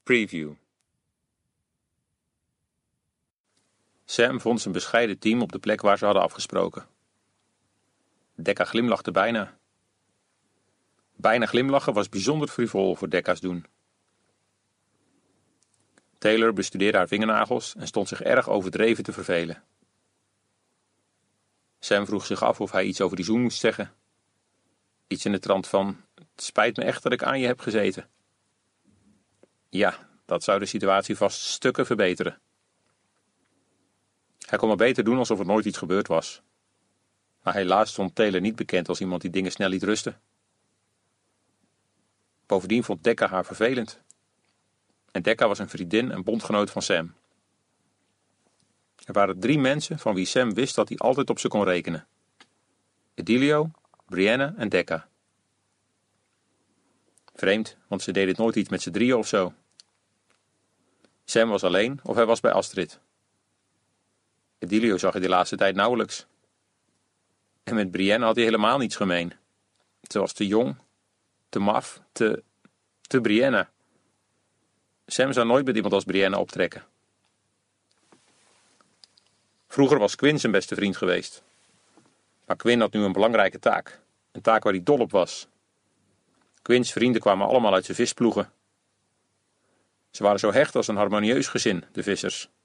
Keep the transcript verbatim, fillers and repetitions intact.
Preview. Sam vond zijn bescheiden team op de plek waar ze hadden afgesproken. Decca glimlachte bijna. Bijna glimlachen was bijzonder frivol voor Decca's doen. Taylor bestudeerde haar vingernagels en stond zich erg overdreven te vervelen. Sam vroeg zich af of hij iets over die zoen moest zeggen. Iets in de trant van: het spijt me echt dat ik aan je heb gezeten. Ja, dat zou de situatie vast stukken verbeteren. Hij kon maar beter doen alsof er nooit iets gebeurd was. Maar helaas stond Taylor niet bekend als iemand die dingen snel liet rusten. Bovendien vond Decca haar vervelend. En Decca was een vriendin en bondgenoot van Sam. Er waren drie mensen van wie Sam wist dat hij altijd op ze kon rekenen. Edilio, Brianna en Decca. Vreemd, want ze deden nooit iets met z'n drieën of zo. Sam was alleen of hij was bij Astrid. Edilio zag hij de laatste tijd nauwelijks. En met Brianna had hij helemaal niets gemeen. Ze was te jong, te maf, te... te Brianna. Sam zou nooit met iemand als Brianna optrekken. Vroeger was Quinn zijn beste vriend geweest. Maar Quinn had nu een belangrijke taak. Een taak waar hij dol op was. Quinns vrienden kwamen allemaal uit zijn visploegen. Ze waren zo hecht als een harmonieus gezin, de vissers.